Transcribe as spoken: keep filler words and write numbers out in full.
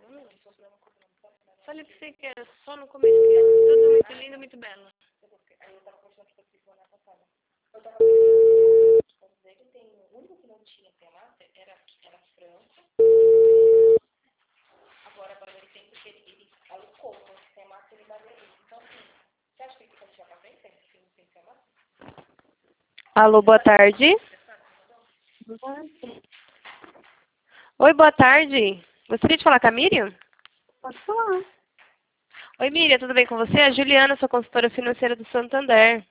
Falei pra você que era só no começo, que era tudo muito lindo, muito belo. Aí eu tava conversando com essa semana passada. Eu tava pensando, dele tem, o único que não tinha temata era, era a França. Agora, agora ele tem, porque ele, ele alocou, o temata ele daria isso. Então, assim, você acha que ele pode chamar bem, tem, tem, tem temata? Alô, boa tarde. Oi, boa tarde. Gostaria de falar com a Miriam? Pode falar. Oi, Miriam, tudo bem com você? A Juliana, sua consultora financeira do Santander.